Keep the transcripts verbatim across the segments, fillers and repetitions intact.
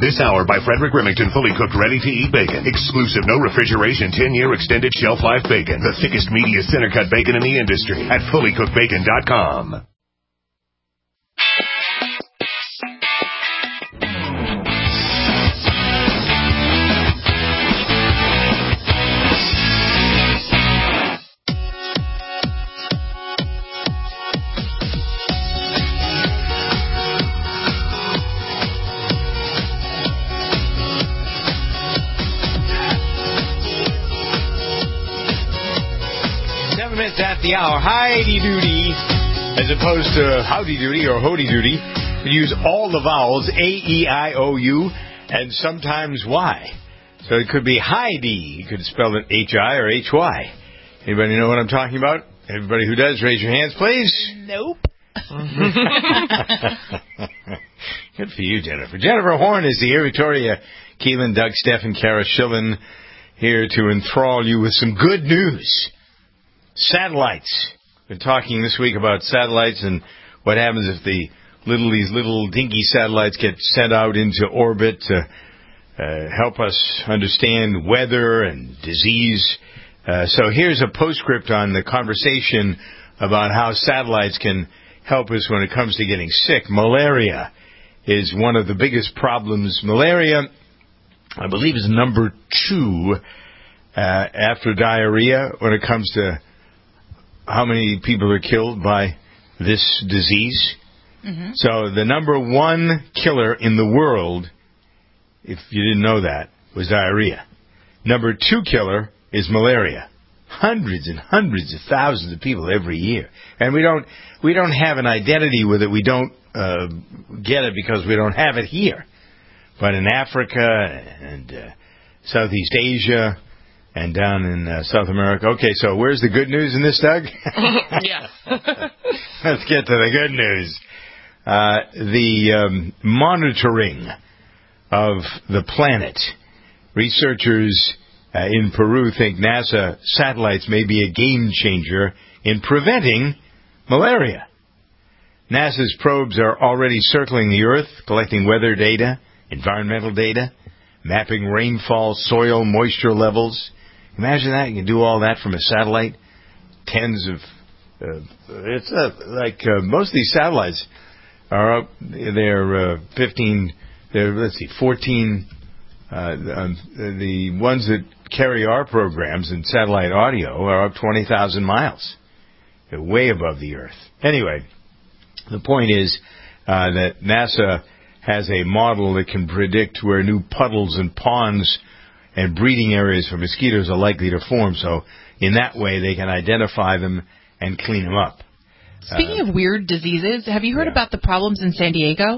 This hour by Frederick Remington, fully cooked, ready-to-eat bacon. Exclusive, no refrigeration, ten-year extended shelf life bacon. The thickest, meatiest, center-cut bacon in the industry at fully cooked bacon dot com. At the hour, hidey-doody, as opposed to howdy-doody or hoody-doody. We use all the vowels, A, E, I, O, U, and sometimes Y. So it could be Heidi. You could spell it H I or H Y. Anybody know what I'm talking about? Everybody who does, raise your hands, please. Nope. Good for you, Jennifer. Jennifer Horn is here. Victoria Keelan, Doug Steffen, Kara Schillen here to enthrall you with some good news. Satellites. We're talking this week about satellites and what happens if the little these little dinky satellites get sent out into orbit to uh, help us understand weather and disease. Uh, so here's a postscript on the conversation about how satellites can help us when it comes to getting sick. Malaria is one of the biggest problems. Malaria, I believe, is number two uh, after diarrhea when it comes to how many people are killed by this disease. Mm-hmm. So the number one killer in the world, if you didn't know that, was diarrhea. Number two killer is malaria. Hundreds and hundreds of thousands of people every year. And we don't we don't have an identity with it. We don't uh, get it because we don't have it here. But in Africa and uh, Southeast Asia and down in uh, South America. Okay, so where's the good news in this, Doug? Yeah. Let's get to the good news. Uh, the um, monitoring of the planet. Researchers uh, in Peru think NASA satellites may be a game changer in preventing malaria. NASA's probes are already circling the Earth, collecting weather data, environmental data, mapping rainfall, soil, moisture levels. Imagine that. You can do all that from a satellite. Tens of... Uh, it's uh, like uh, most of these satellites are up... They're uh, fifteen... They're, let's see, fourteen... Uh, um, the ones that carry our programs in satellite audio are up twenty thousand miles. They're way above the Earth. Anyway, the point is uh, that NASA has a model that can predict where new puddles and ponds and breeding areas for mosquitoes are likely to form. So in that way, they can identify them and clean them up. Speaking uh, of weird diseases, have you heard yeah. about the problems in San Diego?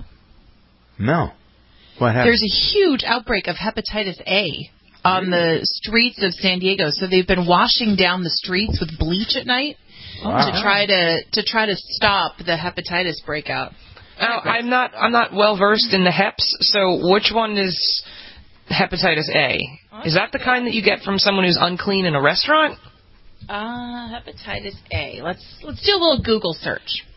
No. What happened? There's a huge outbreak of hepatitis A on the streets of San Diego. So they've been washing down the streets with bleach at night wow. to try to to try to stop the hepatitis breakout. Now, I'm not I'm not well versed in the heps. So which one is hepatitis A? Is that the kind that you get from someone who's unclean in a restaurant? Uh, hepatitis A. Let's let's do a little Google search.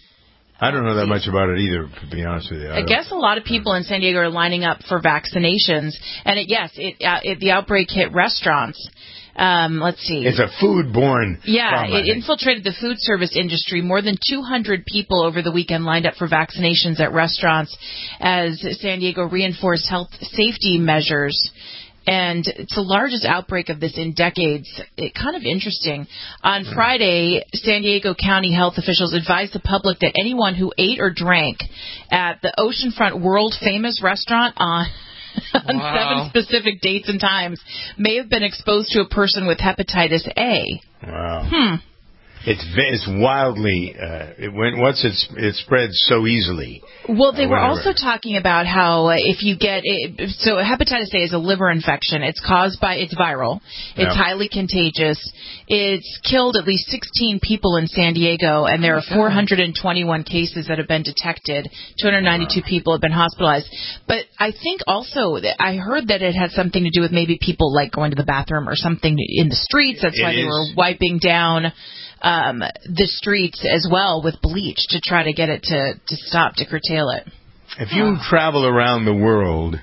I don't know that much about it either, to be honest with you. I, I guess a lot of people in San Diego are lining up for vaccinations. And, it, yes, it, uh, it, the outbreak hit restaurants. Um, let's see. It's a food-borne Yeah, problem, it infiltrated the food service industry. More than two hundred people over the weekend lined up for vaccinations at restaurants as San Diego reinforced health safety measures. And it's the largest outbreak of this in decades. It, kind of interesting. On Friday, San Diego County health officials advised the public that anyone who ate or drank at the oceanfront world-famous restaurant on, on wow. seven specific dates and times may have been exposed to a person with hepatitis A. Wow. Hmm. It's it's wildly uh, it went once it's it spreads so easily. Well, they uh, were also talking about how uh, if you get it, so hepatitis A is a liver infection. It's caused by it's viral. It's yeah. highly contagious. It's killed at least sixteen people in San Diego, and there are four hundred twenty-one cases that have been detected. two hundred ninety-two wow. people have been hospitalized. But I think also that I heard that it had something to do with maybe people like going to the bathroom or something in the streets. That's it why is. they were wiping down Um, the streets as well with bleach to try to get it to, to stop, to curtail it. If you travel around the world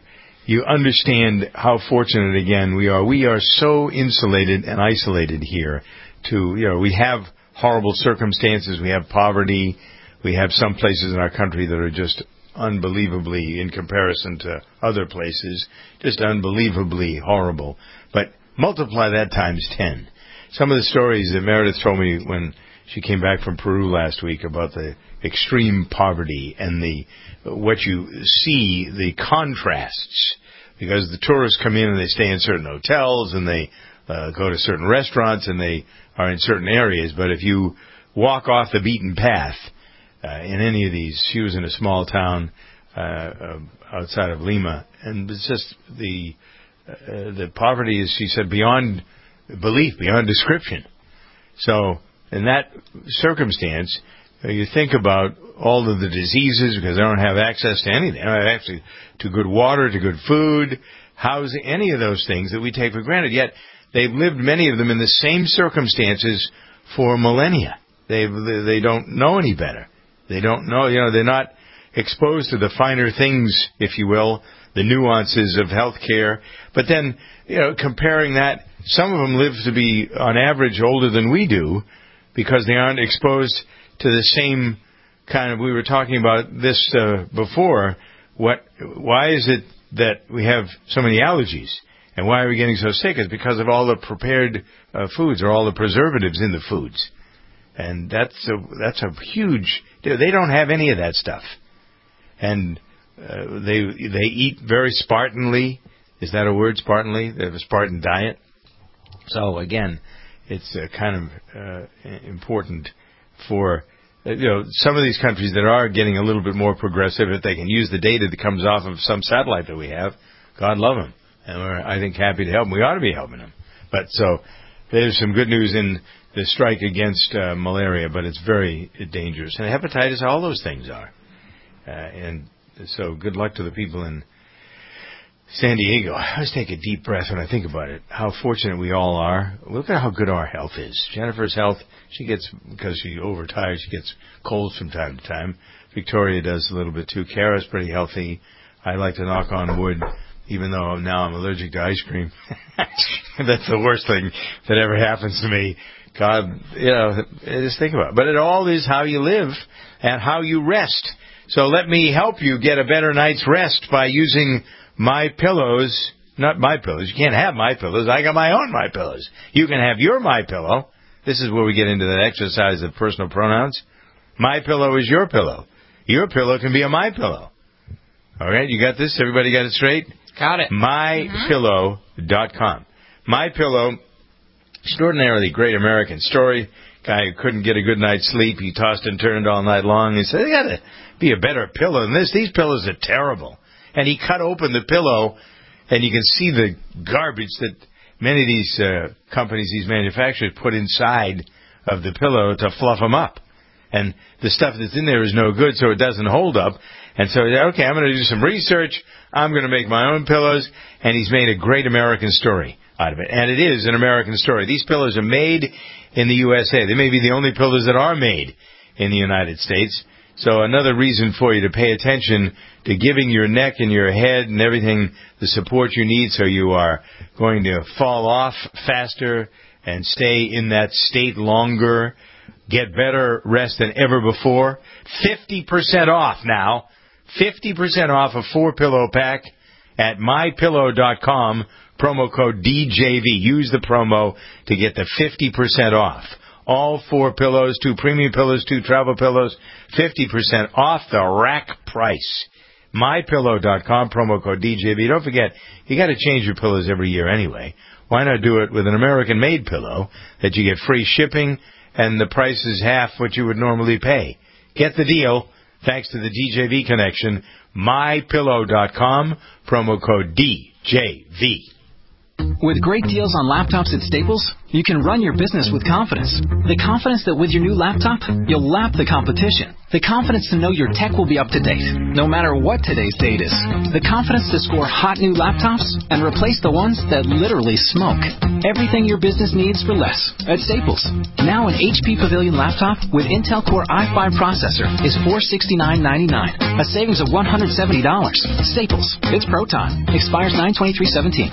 you understand how fortunate, again, we are. We are so insulated and isolated here to, you know, we have horrible circumstances. We have poverty. We have some places in our country that are just unbelievably, in comparison to other places, just unbelievably horrible. But multiply that times ten. Some of the stories that Meredith told me when she came back from Peru last week about the extreme poverty and the what you see, the contrasts, because the tourists come in and they stay in certain hotels and they uh, go to certain restaurants and they are in certain areas. But if you walk off the beaten path uh, in any of these, she was in a small town uh, uh, outside of Lima, and it's just the uh, the poverty is, she said, beyond belief, beyond description. So in that circumstance, you think about all of the diseases because they don't have access to anything. They don't have access to good water, to good food, housing, any of those things that we take for granted. Yet they've lived, many of them, in the same circumstances for millennia. They've, they don't know any better. They don't know, you know, they're not exposed to the finer things, if you will, the nuances of healthcare. But then, you know, comparing that, some of them live to be, on average, older than we do because they aren't exposed to the same kind of, we were talking about this uh, before, what, why is it that we have so many allergies? And why are we getting so sick? It's because of all the prepared uh, foods or all the preservatives in the foods. And that's a, that's a huge, they don't have any of that stuff. And uh, they they eat very Spartanly. Is that a word, Spartanly? They have a Spartan diet. So, again, it's uh, kind of uh, important for, uh, you know, some of these countries that are getting a little bit more progressive, if they can use the data that comes off of some satellite that we have, God love them. And we're, I think, happy to help them. We ought to be helping them. But so there's some good news in the strike against uh, malaria, but it's very dangerous. And hepatitis, all those things are. Uh, and so good luck to the people in San Diego. I always take a deep breath when I think about it, how fortunate we all are. Look at how good our health is. Jennifer's health, she gets, because she's overtired, she gets colds from time to time. Victoria does a little bit too. Kara's pretty healthy. I like to knock on wood, even though now I'm allergic to ice cream. That's the worst thing that ever happens to me. God, you know, just think about it. But it all is how you live and how you rest. So let me help you get a better night's rest by using My Pillows. Not My Pillows. You can't have My Pillows. I got my own My Pillows. You can have your My Pillow. This is where we get into that exercise of personal pronouns. My Pillow is your pillow. Your pillow can be a My Pillow. All right, you got this? Everybody got it straight? Got it. my pillow dot com. My Pillow, extraordinarily great American story. Guy who couldn't get a good night's sleep. He tossed and turned all night long. He said, "They got to be a better pillow than this. These pillows are terrible." And he cut open the pillow, and you can see the garbage that many of these uh, companies, these manufacturers, put inside of the pillow to fluff them up. And the stuff that's in there is no good, so it doesn't hold up. And so, okay, I'm going to do some research. I'm going to make my own pillows. And he's made a great American story out of it. And it is an American story. These pillows are made in the U S A. They may be the only pillows that are made in the United States. So another reason for you to pay attention to giving your neck and your head and everything the support you need so you are going to fall off faster and stay in that state longer, get better rest than ever before. fifty percent off now. fifty percent off a four-pillow pack at my pillow dot com, promo code D J V. Use the promo to get the fifty percent off. All four pillows, two premium pillows, two travel pillows, fifty percent off the rack price. my pillow dot com, promo code D J V. Don't forget, you got to change your pillows every year anyway. Why not do it with an American-made pillow that you get free shipping and the price is half what you would normally pay? Get the deal. Thanks to the D J V connection, my pillow dot com, promo code D J V. With great deals on laptops at Staples, you can run your business with confidence. The confidence that with your new laptop, you'll lap the competition. The confidence to know your tech will be up to date, no matter what today's date is. The confidence to score hot new laptops and replace the ones that literally smoke. Everything your business needs for less at Staples. Now an H P Pavilion laptop with Intel Core i five processor is four hundred sixty-nine dollars and ninety-nine cents, a savings of one hundred seventy dollars. Staples. It's Pro Time. Expires nine twenty-three seventeen.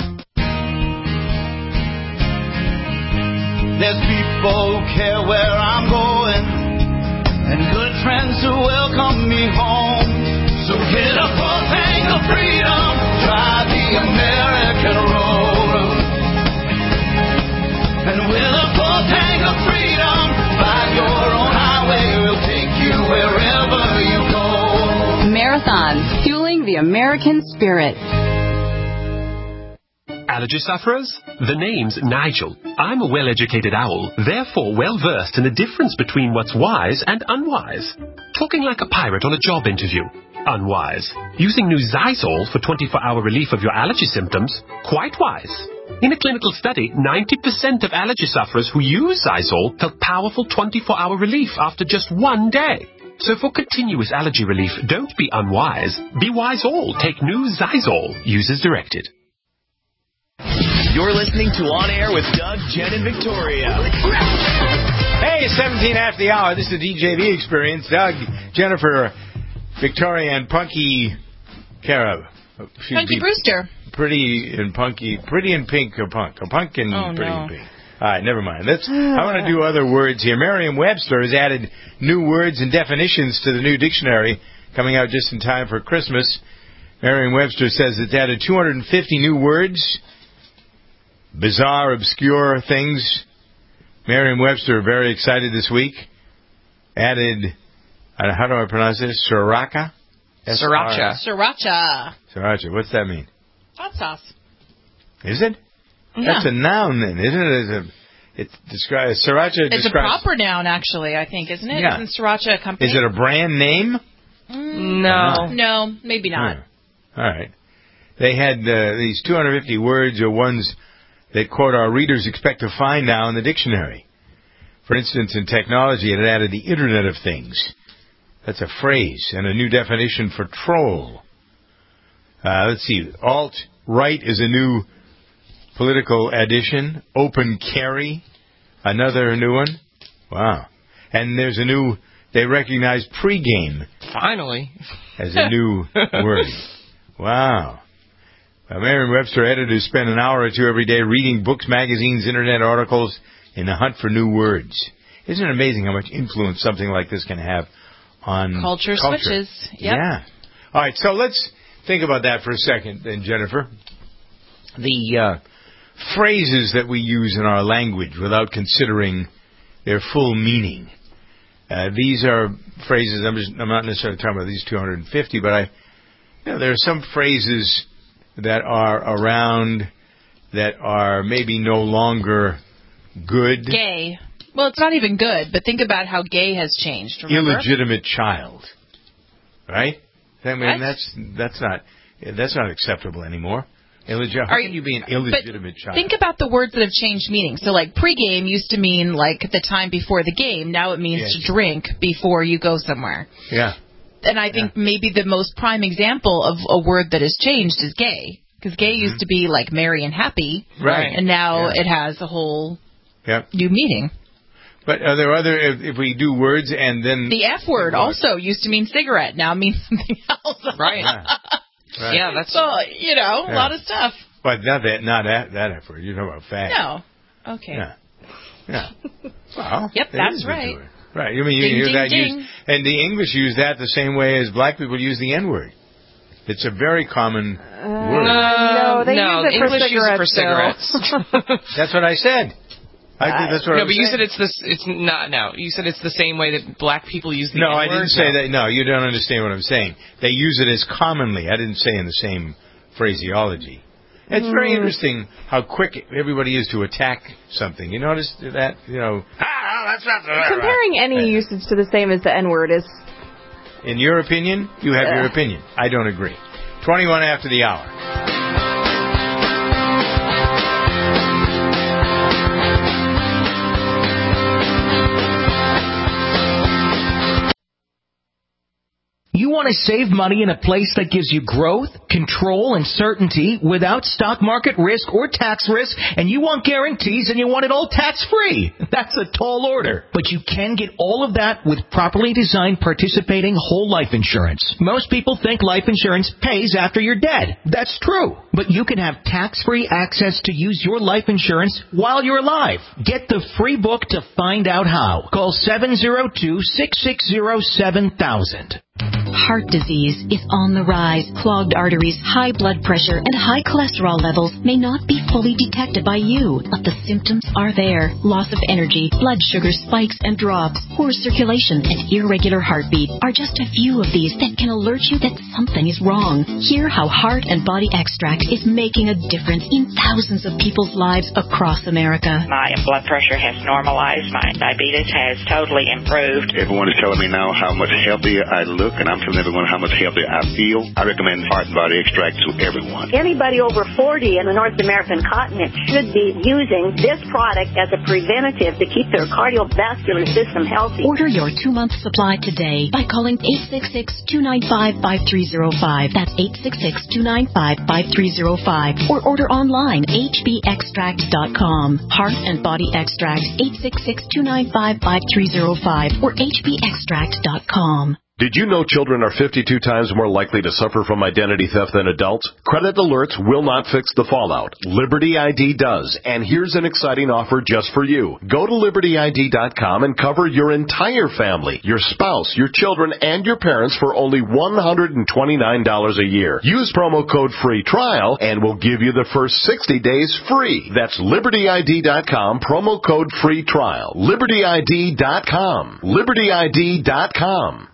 There's people who care where I'm going, and good friends who welcome me home. So get a full tank of freedom, try the American road. And with a full tank of freedom, find your own highway, we'll take you wherever you go. Marathon, fueling the American spirit. Allergy sufferers? The name's Nigel. I'm a well-educated owl, therefore well-versed in the difference between what's wise and unwise. Talking like a pirate on a job interview. Unwise. Using new Zysol for twenty-four hour relief of your allergy symptoms. Quite wise. In a clinical study, ninety percent of allergy sufferers who use Zysol felt powerful twenty-four hour relief after just one day. So for continuous allergy relief, don't be unwise. Be wise all. Take new Zysol. Use as directed. You're listening to On Air with Doug, Jen, and Victoria. Hey, seventeen after the hour. This is the D J V Experience. Doug, Jennifer, Victoria, and Punky Kara. Punky Brewster. Pretty and punky. Pretty and pink or punk. Or punk and oh, pretty no. and pink. All right, never mind. Let's. I want to do other words here. Merriam-Webster has added new words and definitions to the new dictionary coming out just in time for Christmas. Merriam-Webster says it's added two hundred fifty new words. Bizarre, obscure things. Merriam-Webster, very excited this week, added, uh, how do I pronounce this? Sriracha? Sriracha. Sriracha. Sriracha. What's that mean? Hot sauce. Is it? Yeah. That's a noun then, isn't it? It's, a, it describes, Sriracha It's describes... a proper noun, actually, I think, isn't it? Yeah. Isn't Sriracha a company? Is it a brand name? Mm, no. No, maybe not. Oh. All right. They had uh, these two hundred fifty words or ones that, quote, our readers expect to find now in the dictionary. For instance, in technology, it added the Internet of Things. That's a phrase and a new definition for troll. Uh, let's see. Alt-right is a new political addition. Open carry, another new one. Wow. And there's a new, they recognize pregame. Finally. As a new word. Wow. Uh, Merriam-Webster editors spend an hour or two every day reading books, magazines, internet articles in the hunt for new words. Isn't it amazing how much influence something like this can have on culture? Culture switches. Yep. Yeah. All right, so let's think about that for a second, then, Jennifer. The uh, phrases that we use in our language without considering their full meaning. Uh, these are phrases, I'm, just, I'm not necessarily talking about these two hundred fifty, but I, you know, there are some phrases that are around that are maybe no longer good. Gay. Well, it's not even good, but think about how gay has changed, remember? Illegitimate child. Right? I mean, What? that's that's not that's not acceptable anymore. Illegit- how can you be an illegitimate but child? Think about the words that have changed meaning. So, like, pregame used to mean, like, the time before the game. Now it means yes. to drink before you go somewhere. Yeah. And I think yeah. maybe the most prime example of a word that has changed is gay. Because gay mm-hmm. used to be, like, merry and happy. Right. And now yeah. it has a whole yep. new meaning. But are there other, if, if we do words and then... The F word also used to mean cigarette. Now it means something else. Right. Yeah, right. yeah that's... So, you know, yeah. a lot of stuff. But not that, not that, that F word. You're talking about fag. No. Okay. Yeah. Yeah. Well, yep, that's right. Right. I mean, you ding, hear ding, that ding. used, and the English use that the same way as black people use the N word. It's a very common uh, word. No, they no, use it English for use it for cigarettes. cigarettes. That's what I said. I think that's what no, I but was you saying. said it's this. It's not. No, you said it's the same way that black people use the No, N-word. I didn't say that. No, you don't understand what I'm saying. They use it as commonly. I didn't say in the same phraseology. It's mm. very interesting how quick everybody is to attack something. You notice that? You know, ah, that's not the right. Comparing any right. usage to the same as the N-word is... In your opinion, you have uh. your opinion. I don't agree. twenty-one after the hour. want to save money in a place that gives you growth, control, and certainty without stock market risk or tax risk, and you want guarantees and you want it all tax-free. That's a tall order. But you can get all of that with properly designed participating whole life insurance. Most people think life insurance pays after you're dead. That's true. But you can have tax-free access to use your life insurance while you're alive. Get the free book to find out how. Call seven zero two, six six zero, seven thousand. Heart disease is on the rise. Clogged arteries, high blood pressure, and high cholesterol levels may not be fully detected by you, but the symptoms are there. Loss of energy, blood sugar spikes and drops, poor circulation, and irregular heartbeat are just a few of these that can alert you that something is wrong. Hear how Heart and Body Extract is making a difference in thousands of people's lives across America. My blood pressure has normalized. My diabetes has totally improved. Everyone is telling me now how much healthier I look, and I'm telling everyone how much healthier I feel. I recommend Heart and Body Extract to everyone. Anybody over forty in the North American continent should be using this product as a preventative to keep their cardiovascular system healthy. Order your two-month supply today by calling eight six six, two nine five, five three zero five. That's eight six six, two nine five, five three zero five. Or order online, h b extract dot com. Heart and Body Extract, eight six six, two nine five, five three zero five or h b extract dot com. Did you know children are fifty-two times more likely to suffer from identity theft than adults? Credit alerts will not fix the fallout. Liberty I D does, and here's an exciting offer just for you. Go to liberty I D dot com and cover your entire family, your spouse, your children, and your parents for only one hundred twenty-nine dollars a year. Use promo code FREE TRIAL and we'll give you the first sixty days free. That's liberty I D dot com, promo code FREE TRIAL. liberty I D dot com. liberty I D dot com.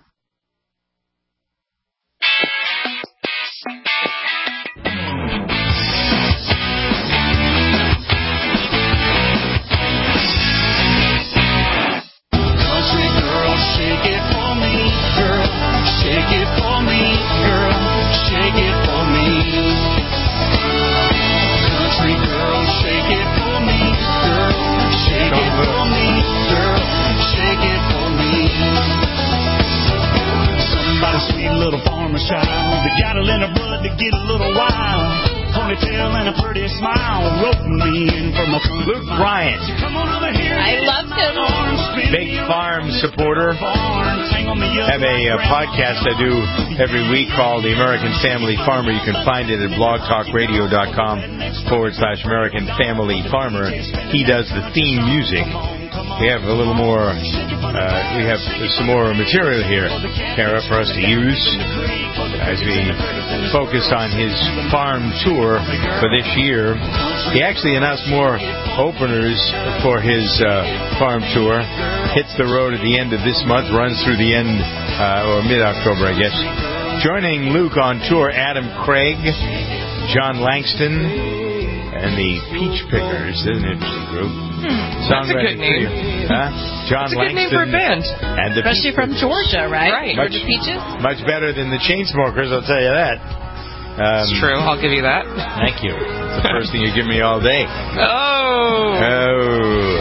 Little farmer child, they got a little blood to get a little wild. Ponytail and a pretty smile, roping me in from a Luke Bryant. I love him. Big farm supporter. Have a uh, podcast I do every week called The American Family Farmer. You can find it at blogtalkradio.com forward slash American Family Farmer. He does the theme music. We have a little more, uh, we have some more material here, Kara, for us to use as we focus on his farm tour for this year. He actually announced more openers for his uh, farm tour. Hits the road at the end of this month, runs through the end, uh, or mid-October, I guess. Joining Luke on tour, Adam Craig, John Langston, and the Peach Pickers. That's an interesting group. Hmm, that's a good name. Huh? John That's a good Langston name for a band. And the Especially from Georgia, right? Right. Georgia Peaches. Much better than the Chainsmokers, I'll tell you that. Um, it's true. I'll give you that. Thank you. It's the first thing you give me all day. Oh. Oh.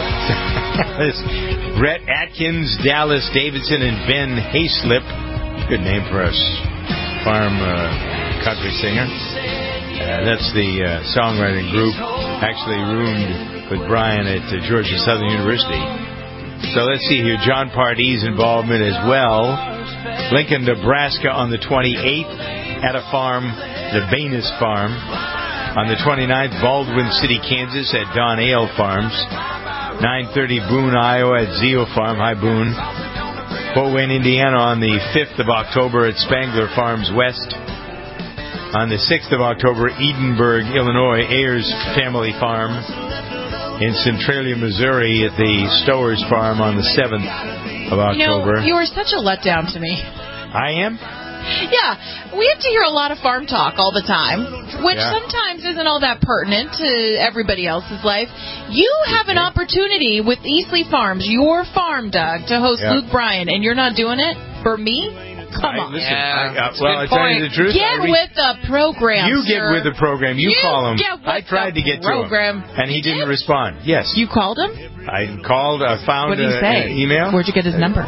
Brett Atkins, Dallas Davidson, and Ben Hayslip. Good name for us. Farm uh, country singer. Uh, that's the uh, songwriting group, actually roomed with Brian at uh, Georgia Southern University. So let's see here. John Pardee's involvement as well. Lincoln, Nebraska on the twenty-eighth at a farm, the Banis Farm. On the twenty-ninth, Baldwin City, Kansas at Don Ale Farms. nine thirty, Boone, Iowa at Zeo Farm. Hi, Boone. Fort Wayne, Indiana on the fifth of October at Spangler Farms West. On the sixth of October, Edenburg, Illinois, Ayers Family Farm. In Centralia, Missouri, at the Stowers Farm on the seventh of October. You know, you are such a letdown to me. I am? Yeah, we have to hear a lot of farm talk all the time, which yeah. sometimes isn't all that pertinent to everybody else's life. You have an opportunity with Easley Farms, your farm, Doug, to host yeah. Luke Bryan, and you're not doing it? For me? Come I, on. Listen, yeah, I, uh, well, I tell you the truth. Get re- with the program, You sir. get with the program. You, you call him. Get with I tried the to get program. to him, and he didn't respond. Yes. You called him? I called. I found what did he a, say? an email. Where'd you get his number? Uh,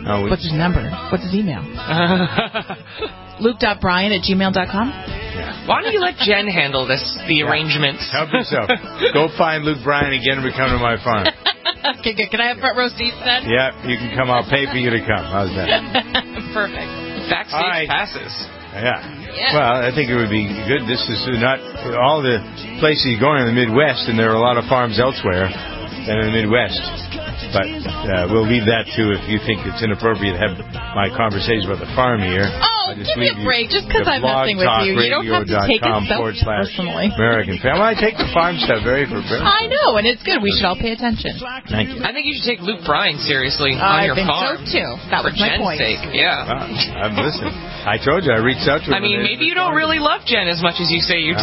Oh, we... What's his number? What's his email? Luke dot Bryan at gmail dot com. Yeah. Why don't you let Jen handle this, the yeah. arrangements? Help yourself. Go find Luke Bryan again and come to my farm. Okay, good. Can I have front row seats then? Yeah, you can come. I'll pay for you to come. How's that? Perfect. Backstage right. passes. Yeah. yeah. Well, I think it would be good. This is not all the places you're going in the Midwest, and there are a lot of farms elsewhere than in the Midwest. But uh, we'll leave that to if you think it's inappropriate to have my conversation about the farm here. Oh, give me a break. Just because I'm messing with you. You don't have to take it so personally. American Family. Well, I take the farm stuff very for very I know, and it's good. We should all pay attention. Thank you. I think you should take Luke Bryan seriously uh, on I your think farm. so, too. That was for my Jen's point. sake. Yeah. Well, I'm listening. I told you I reached out to him. I mean, maybe you don't really love Jen as much as you say you do.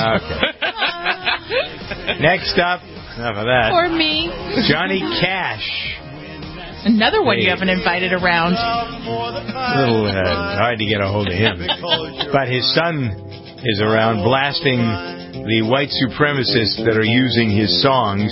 Okay. Next up, enough of that. For me. Johnny Cash. Another one hey. you haven't invited around. A little uh, hard to get a hold of him. But his son is around blasting the white supremacists that are using his songs.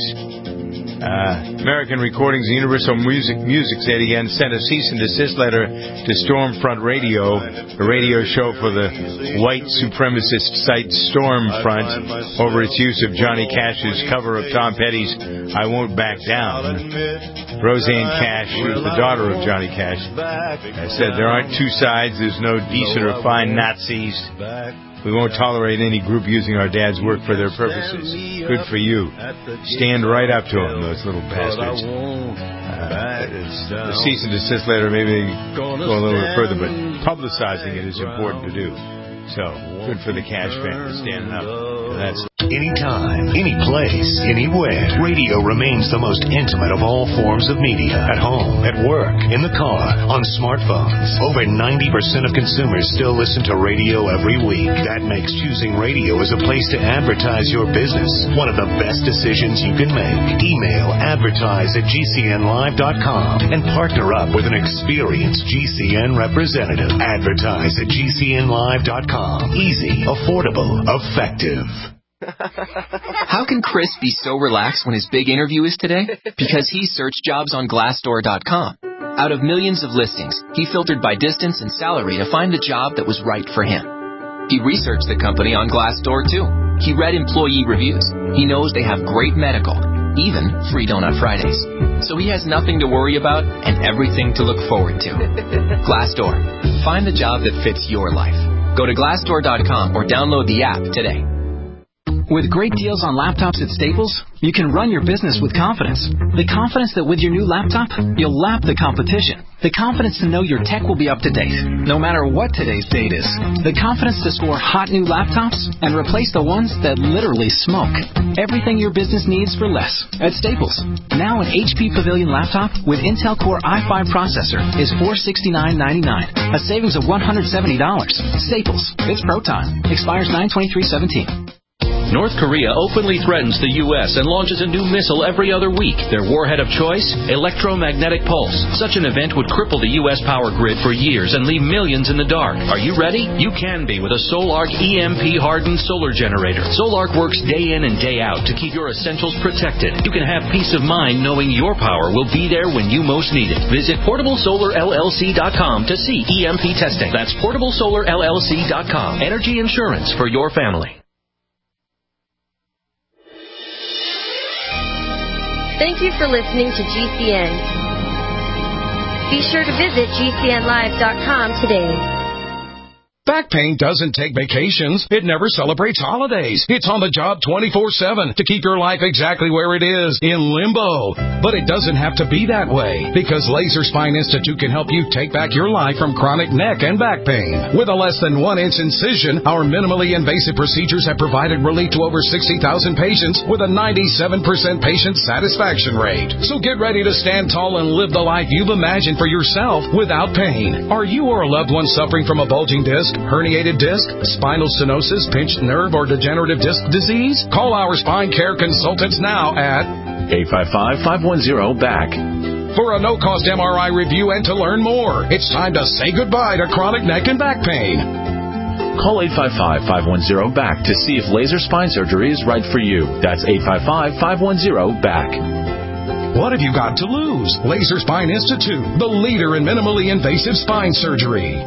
Uh, American Recordings and Universal Music Music said again sent a cease and desist letter to Stormfront Radio, a radio show for the white supremacist site Stormfront, over its use of Johnny Cash's cover of Tom Petty's I Won't Back Down. Roseanne Cash, who's the daughter of Johnny Cash, said there aren't two sides, there's no decent or fine Nazis. We won't tolerate any group using our dad's work for their purposes. Good for you. Stand right up to them, those little bastards. Uh, the cease and desist letter, maybe go a little bit further, but publicizing it is important to do. So, good for the Cash family standing up. That's anytime, any place, anywhere. Radio remains the most intimate of all forms of media. At home, at work, in the car, on smartphones. Over ninety percent of consumers still listen to radio every week. That makes choosing radio as a place to advertise your business one of the best decisions you can make. Email advertise at G C N live dot com and partner up with an experienced G C N representative. Advertise at G C N live dot com. Easy, affordable, effective. How can Chris be so relaxed when his big interview is today? Because he searched jobs on Glassdoor dot com. Out of millions of listings, he filtered by distance and salary to find the job that was right for him. He researched the company on Glassdoor too. He read employee reviews. He knows they have great medical, even free Donut Fridays. So he has nothing to worry about and everything to look forward to. Glassdoor. Find the job that fits your life. Go to Glassdoor dot com or download the app today. With great deals on laptops at Staples, you can run your business with confidence. The confidence that with your new laptop, you'll lap the competition. The confidence to know your tech will be up to date, no matter what today's date is. The confidence to score hot new laptops and replace the ones that literally smoke. Everything your business needs for less at Staples. Now an H P Pavilion laptop with Intel Core i five processor is four hundred sixty-nine ninety-nine, a savings of one hundred seventy dollars. Staples. It's pro time. Expires nine twenty-three seventeen. North Korea openly threatens the U S and launches a new missile every other week. Their warhead of choice? Electromagnetic pulse. Such an event would cripple the U S power grid for years and leave millions in the dark. Are you ready? You can be with a Solarc E M P-hardened solar generator. Solarc works day in and day out to keep your essentials protected. You can have peace of mind knowing your power will be there when you most need it. Visit portable solar L L C dot com to see E M P testing. That's portable solar L L C dot com. Energy insurance for your family. Thank you for listening to G C N. Be sure to visit G C N live dot com today. Back pain doesn't take vacations. It never celebrates holidays. It's on the job twenty-four seven to keep your life exactly where it is, in limbo. But it doesn't have to be that way, because Laser Spine Institute can help you take back your life from chronic neck and back pain. With a less than one inch incision, our minimally invasive procedures have provided relief to over sixty thousand patients with a ninety-seven percent patient satisfaction rate. So get ready to stand tall and live the life you've imagined for yourself without pain. Are you or a loved one suffering from a bulging disc, herniated disc, spinal stenosis, pinched nerve, or degenerative disc disease? Call our spine care consultants now at eight five five, five one zero, B A C for a no-cost M R I review and to learn more. It's time to say goodbye to chronic neck and back pain. Call eight five five, five one zero, B A C to see if laser spine surgery is right for you. That's eight five five, five one zero, B A C What have you got to lose? Laser Spine Institute, the leader in minimally invasive spine surgery.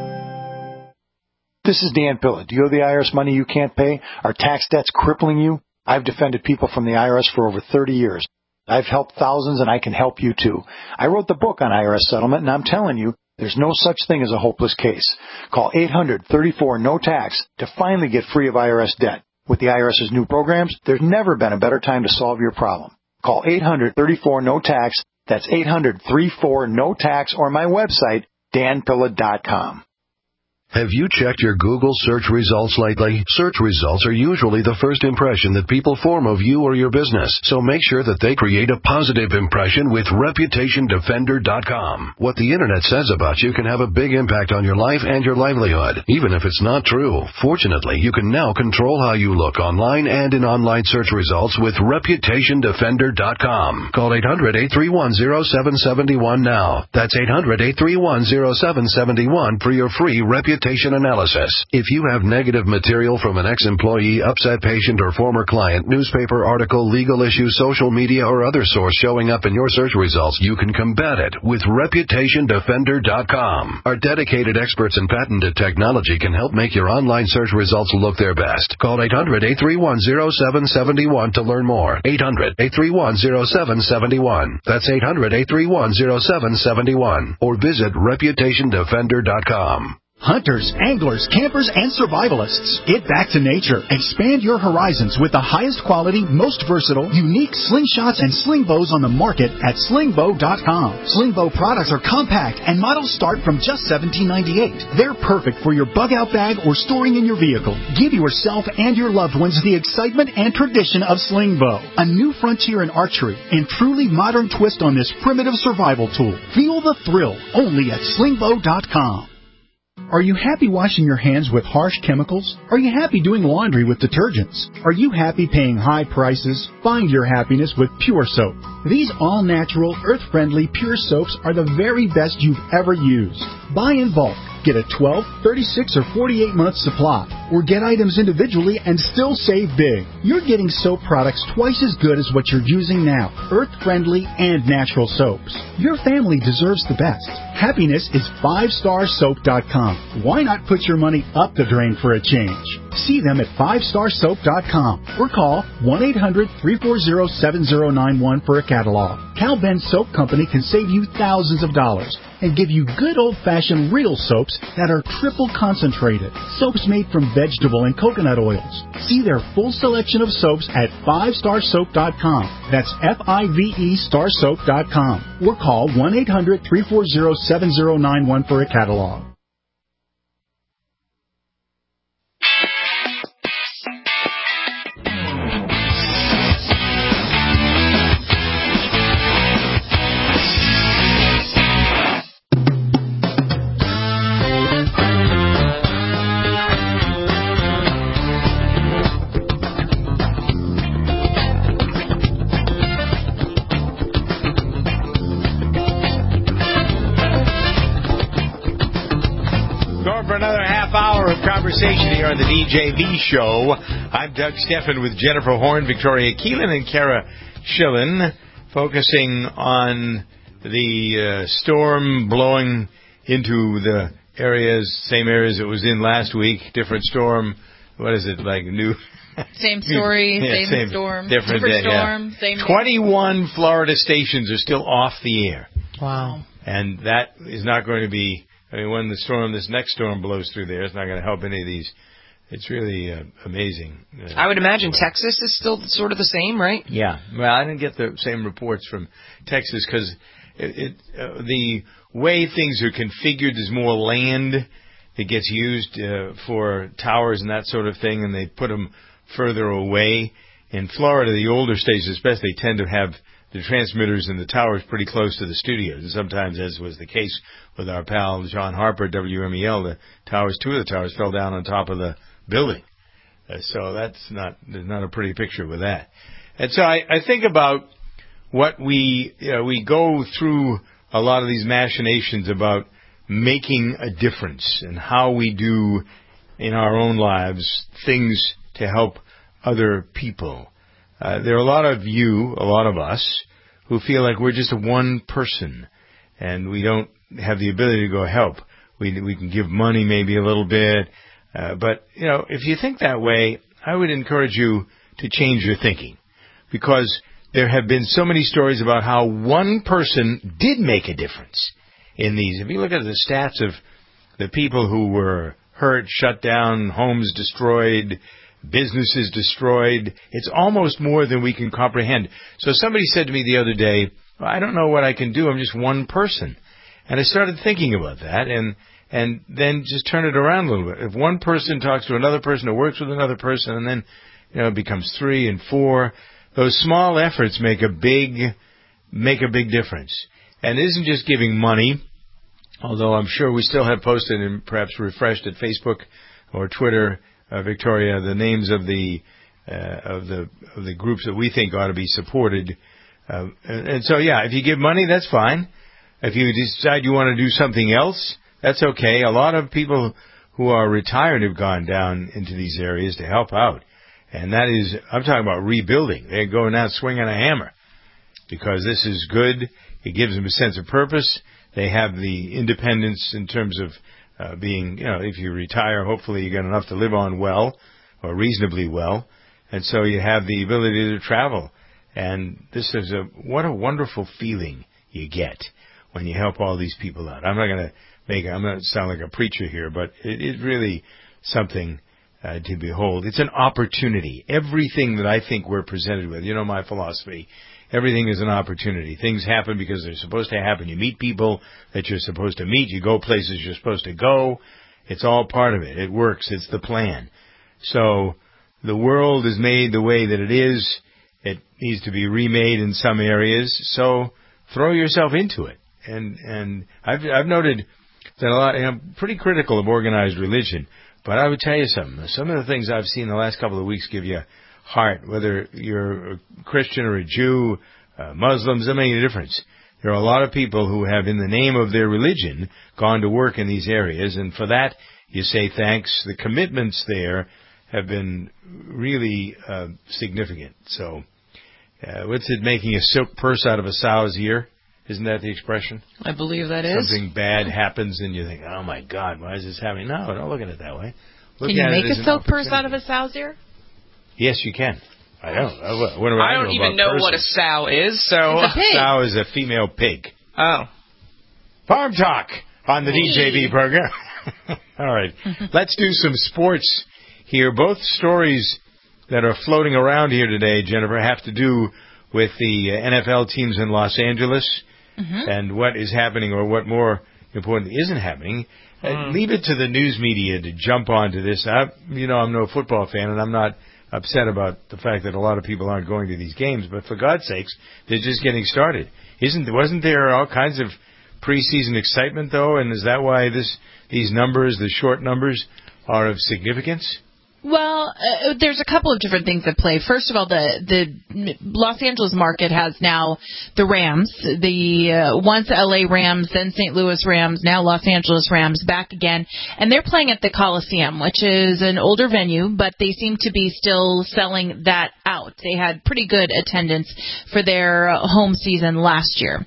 This is Dan Pilla. Do you owe the I R S money you can't pay? Are tax debts crippling you? I've defended people from the I R S for over thirty years. I've helped thousands, and I can help you too. I wrote the book on I R S settlement, and I'm telling you, there's no such thing as a hopeless case. Call eight hundred, thirty-four, no tax to finally get free of I R S debt. With the IRS's new programs, there's never been a better time to solve your problem. Call eight hundred, thirty-four, no tax. That's eight hundred, thirty-four, no tax, or my website, dan pilla dot com. Have you checked your Google search results lately? Search results are usually the first impression that people form of you or your business, so make sure that they create a positive impression with reputation defender dot com. What the Internet says about you can have a big impact on your life and your livelihood, even if it's not true. Fortunately, you can now control how you look online and in online search results with reputation defender dot com. Call eight hundred, eight three one, zero seven seven one now. That's eight hundred, eight three one, zero seven seven one for your free reputation analysis. If you have negative material from an ex-employee, upset patient, or former client, newspaper article, legal issue, social media, or other source showing up in your search results, you can combat it with reputation defender dot com. Our dedicated experts in patented technology can help make your online search results look their best. Call eight hundred, eight three one, zero seven seven one to learn more. eight hundred, eight three one, zero seven seven one. That's eight hundred, eight three one, zero seven seven one. Or visit reputation defender dot com. Hunters, anglers, campers, and survivalists, get back to nature. Expand your horizons with the highest quality, most versatile, unique slingshots and sling bows on the market at sling bow dot com. Sling bow products are compact and models start from just seventeen ninety-eight. They're perfect for your bug out bag or storing in your vehicle. Give yourself and your loved ones the excitement and tradition of sling bow, a new frontier in archery and truly modern twist on this primitive survival tool. Feel the thrill only at sling bow dot com. Are you happy washing your hands with harsh chemicals? Are you happy doing laundry with detergents? Are you happy paying high prices? Find your happiness with Pure Soap. These all-natural, earth-friendly Pure Soaps are the very best you've ever used. Buy in bulk. Get a twelve, thirty-six, or forty-eight month supply, or get items individually and still save big. You're getting soap products twice as good as what you're using now, earth-friendly and natural soaps. Your family deserves the best. Happiness is five star soap dot com. Why not put your money up the drain for a change? See them at five star soap dot com or call one eight hundred, three four zero, seven zero nine one for a catalog. Cal Ben Soap Company can save you thousands of dollars and give you good old-fashioned real soaps that are triple concentrated. Soaps made from vegetable and coconut oils. See their full selection of soaps at five star soap dot com. That's F I V E star soap dot com. Or call one eight hundred, three four zero, seven zero nine one for a catalog. Conversation here on the D J V Show. I'm Doug Steffen with Jennifer Horn, Victoria Keelan, and Kara Schillen, focusing on the uh, storm blowing into the areas, same areas it was in last week. Different storm. What is it, like new? Same story, yeah, same, same storm. Different, different day, storm, yeah. same twenty-one Florida stations are still off the air. Wow. And that is not going to be... I mean, when the storm, this next storm blows through there, it's not going to help any of these. It's really uh, amazing. Uh, I would imagine Texas is still sort of the same, right? Yeah. Well, I didn't get the same reports from Texas because it, it, uh, the way things are configured, there's more land that gets used uh, for towers and that sort of thing, and they put them further away. In Florida, the older stations especially tend to have the transmitters and the towers pretty close to the studios. And sometimes, as was the case with our pal John Harper at W M E L, the towers, two of the towers fell down on top of the building. Uh, so that's not, there's not a pretty picture with that. And so I, I think about what we, you know, we go through a lot of these machinations about making a difference and how we do in our own lives things to help other people. Uh, there are a lot of you, a lot of us, who feel like we're just a one person and we don't have the ability to go help. We we can give money maybe a little bit, uh, but you know, if you think that way, I would encourage you to change your thinking, because there have been so many stories about how one person did make a difference in these. If you look at the stats of the people who were hurt, shut down, homes destroyed, businesses destroyed, it's almost more than we can comprehend. So somebody said to me the other day, well, I don't know what I can do. I'm just one person. And I started thinking about that, and and then just turn it around a little bit. If one person talks to another person or works with another person, and then you know it becomes three and four, those small efforts make a big make a big difference. And it isn't just giving money, although I'm sure we still have posted and perhaps refreshed at Facebook or Twitter, uh, Victoria, the names of the uh, of the of the groups that we think ought to be supported. Uh, and, and so, yeah, if you give money, that's fine. If you decide you want to do something else, that's okay. A lot of people who are retired have gone down into these areas to help out. And that is, I'm talking about rebuilding. They're going out swinging a hammer because this is good. It gives them a sense of purpose. They have the independence in terms of uh, being, you know, if you retire, hopefully you get enough to live on well or reasonably well. And so you have the ability to travel. And this is a, what a wonderful feeling you get when you help all these people out. I'm not going to make, I'm not sound like a preacher here, but it is really something uh, to behold. It's an opportunity. Everything that I think we're presented with, you know my philosophy, everything is an opportunity. Things happen because they're supposed to happen. You meet people that you're supposed to meet. You go places you're supposed to go. It's all part of it. It works. It's the plan. So the world is made the way that it is. It needs to be remade in some areas. So throw yourself into it. And and I've I've noted that a lot. I'm pretty critical of organized religion, but I would tell you something. Some of the things I've seen the last couple of weeks give you heart. Whether you're a Christian or a Jew, uh, Muslims, doesn't make any difference. There are a lot of people who have, in the name of their religion, gone to work in these areas, and for that you say thanks. The commitments there have been really uh, significant. So, uh, what's it? Making a silk purse out of a sow's ear. Isn't that the expression? I believe that is. Something bad happens and you think, oh, my God, why is this happening? No, don't look at it that way. Look can you at make it a silk purse out of a sow's ear? Yes, you can. I don't. What, what do I, I don't know even know purses? what a sow is. So it's a pig. Sow is a female pig. Oh. Farm Talk on the D J B program. All right. Let's do some sports here. Both stories that are floating around here today, Jennifer, have to do with the N F L teams in Los Angeles. Mm-hmm. And what is happening, or what more important isn't happening. Mm. Uh, leave it to the news media to jump onto this. I, you know, I'm no football fan, and I'm not upset about the fact that a lot of people aren't going to these games. But for God's sakes, they're just getting started. Isn't wasn't there all kinds of preseason excitement though? And is that why this these numbers, the short numbers, are of significance? Well, uh, there's a couple of different things at play. First of all, the the Los Angeles market has now the Rams, the uh, once L A Rams, then Saint Louis Rams, now Los Angeles Rams, back again. And they're playing at the Coliseum, which is an older venue, but they seem to be still selling that out. They had pretty good attendance for their home season last year.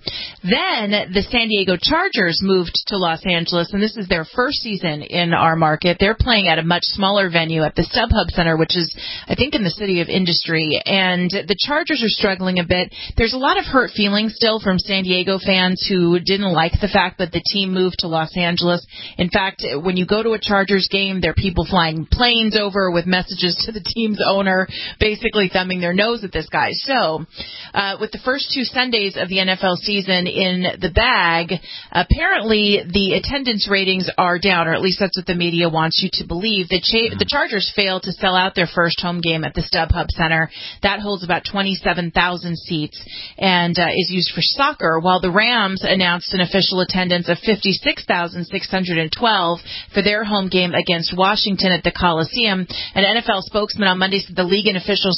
Then the San Diego Chargers moved to Los Angeles, and this is their first season in our market. They're playing at a much smaller venue at the StubHub Center, which is, I think, in the City of Industry. And the Chargers are struggling a bit. There's a lot of hurt feelings still from San Diego fans who didn't like the fact that the team moved to Los Angeles. In fact, when you go to a Chargers game, there are people flying planes over with messages to the team's owner, basically thumbing their nose at this guy. So, uh, with the first two Sundays of the N F L season in the bag, apparently the attendance ratings are down, or at least that's what the media wants you to believe. The, cha- the Chargers failed to sell out their first home game at the StubHub Center. That holds about twenty-seven thousand seats and uh, is used for soccer, while the Rams announced an official attendance of fifty-six thousand six hundred twelve for their home game against Washington at the Coliseum. An N F L spokesman on Monday said the league and officials from both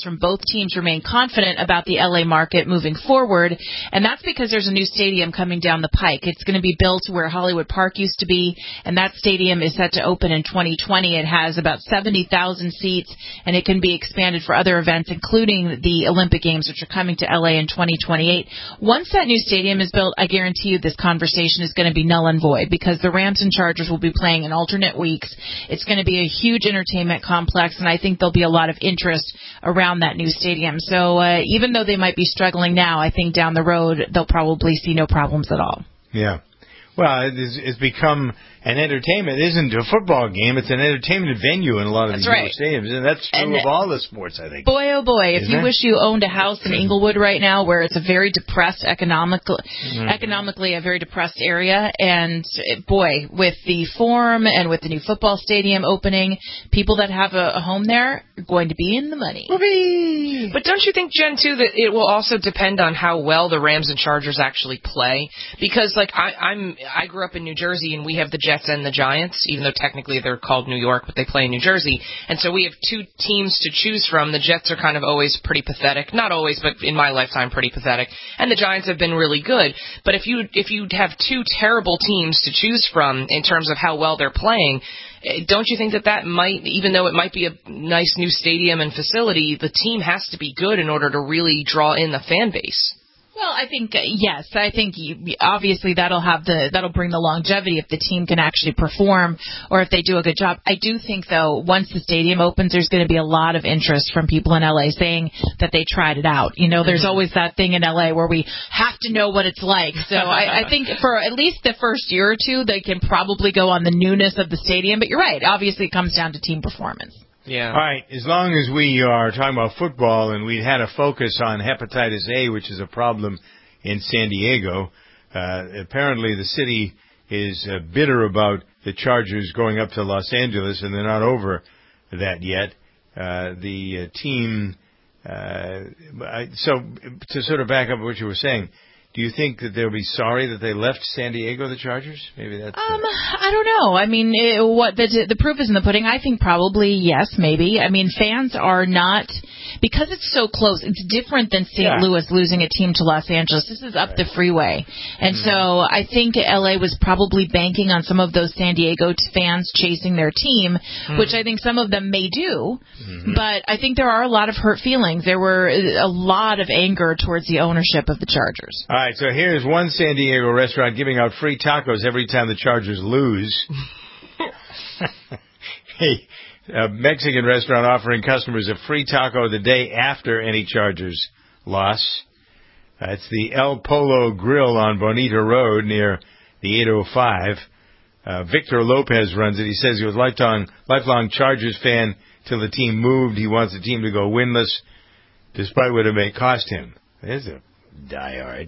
teams remain confident about the L A market moving forward, and that's because there's a new stadium coming down the pike. It's going to be built where Hollywood Park used to be, and that stadium is set to open in twenty twenty. It has about seventy thousand seats, and it can be expanded for other events, including the Olympic Games, which are coming to L A in twenty twenty-eight. Once that new stadium is built, I guarantee you this conversation is going to be null and void because the Rams and Chargers will be playing in alternate weeks. It's going to be a huge entertainment complex, and I think there'll be a lot of interest around that new stadium. So uh, even though they might be struggling now, I think down the road they'll probably see no problems at all. Yeah. Well, it's, it's become an entertainment. It isn't a football game. It's an entertainment venue in a lot of That's these right. stadiums. And that's true and of all the sports, I think. Boy, oh boy, if Isn't you it? wish you owned a house in Inglewood right now where it's a very depressed economical, Mm-hmm. economically a very depressed area, and it, boy, with the Forum and with the new football stadium opening, people that have a, a home there are going to be in the money. Whoopee! But don't you think, Jen, too, that it will also depend on how well the Rams and Chargers actually play? Because, like, I, I'm, I grew up in New Jersey, and we have the Jets and the Giants, even though technically they're called New York, but they play in New Jersey. And so we have two teams to choose from. The Jets are kind of always pretty pathetic. Not always, but in my lifetime, pretty pathetic. And the Giants have been really good. But if you if you have two terrible teams to choose from in terms of how well they're playing, don't you think that that might, even though it might be a nice new stadium and facility, the team has to be good in order to really draw in the fan base? Well, I think, uh, yes, I think you, obviously that'll have the, that'll bring the longevity if the team can actually perform or if they do a good job. I do think, though, once the stadium opens, there's going to be a lot of interest from people in L A saying that they tried it out. You know, there's always that thing in L A where we have to know what it's like. So I, I think for at least the first year or two, they can probably go on the newness of the stadium. But you're right. Obviously, it comes down to team performance. Yeah. All right. As long as we are talking about football and we had a focus on hepatitis A, which is a problem in San Diego, uh, apparently the city is uh, bitter about the Chargers going up to Los Angeles, and they're not over that yet. Uh, the uh, team, uh, I, so to sort of back up what you were saying, do you think that they'll be sorry that they left San Diego, the Chargers? Maybe that's... Uh... Um, I don't know. I mean, it, what the the proof is in the pudding. I think probably yes, maybe. I mean, fans are not... Because it's so close, it's different than Saint Yeah. Louis losing a team to Los Angeles. This is up Right. the freeway. And Mm-hmm. so I think L A was probably banking on some of those San Diego t- fans chasing their team, Mm-hmm. which I think some of them may do. Mm-hmm. But I think there are a lot of hurt feelings. There were a lot of anger towards the ownership of the Chargers. All right, so here's one San Diego restaurant giving out free tacos every time the Chargers lose. Hey, a Mexican restaurant offering customers a free taco the day after any Chargers loss. That's the El Polo Grill on Bonita Road near the eight oh five. Uh, Victor Lopez runs it. He says he was a lifelong, lifelong Chargers fan till the team moved. He wants the team to go winless, despite what it may cost him. There's a diehard.